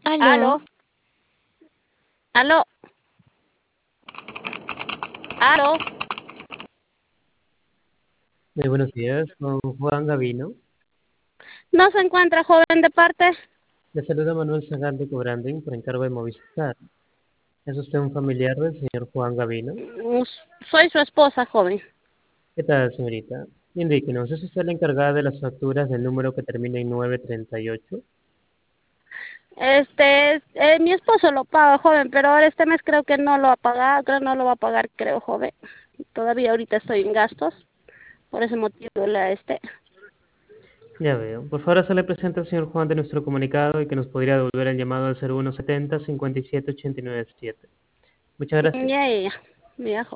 Aló, Aló, aló, aló. muy buenos días, con Juan Gavino. No se encuentra joven de parte. Le saluda Manuel Zagal de Cobranding por encargo de Movistar. ¿Es usted un familiar del señor Juan Gavino? Soy su esposa, joven. ¿Qué tal, señorita? Indíquenos, ¿es usted la encargada de las facturas del número que termina en 938? Mi esposo lo paga, joven, pero ahora este mes creo que no lo ha pagado, creo no lo va a pagar, creo, joven. Todavía ahorita estoy en gastos, por ese motivo Ya veo. Por favor, se le presenta al señor Juan de nuestro comunicado y que nos podría devolver el llamado al 0170 57 897. Muchas gracias. Ya, ya, ya,